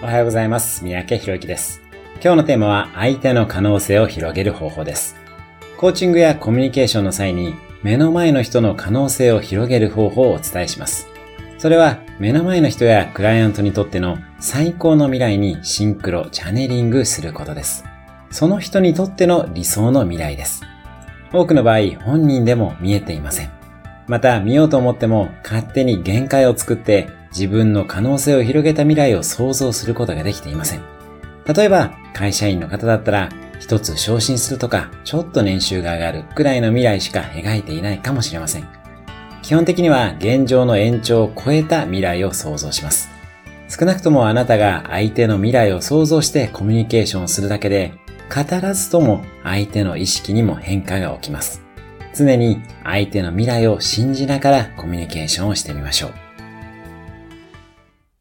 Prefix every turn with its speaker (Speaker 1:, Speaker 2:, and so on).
Speaker 1: おはようございます。三宅博之です。今日のテーマは相手の可能性を広げる方法です。コーチングやコミュニケーションの際に目の前の人の可能性を広げる方法をお伝えします。それは目の前の人やクライアントにとっての最高の未来にシンクロ、チャネリングすることです。その人にとっての理想の未来です。多くの場合、本人でも見えていません。また見ようと思っても勝手に限界を作って自分の可能性を広げた未来を想像することができていません。例えば会社員の方だったら一つ昇進するとかちょっと年収が上がるくらいの未来しか描いていないかもしれません。基本的には現状の延長を超えた未来を想像します。少なくともあなたが相手の未来を想像してコミュニケーションをするだけで語らずとも相手の意識にも変化が起きます。常に相手の未来を信じながらコミュニケーションをしてみましょう。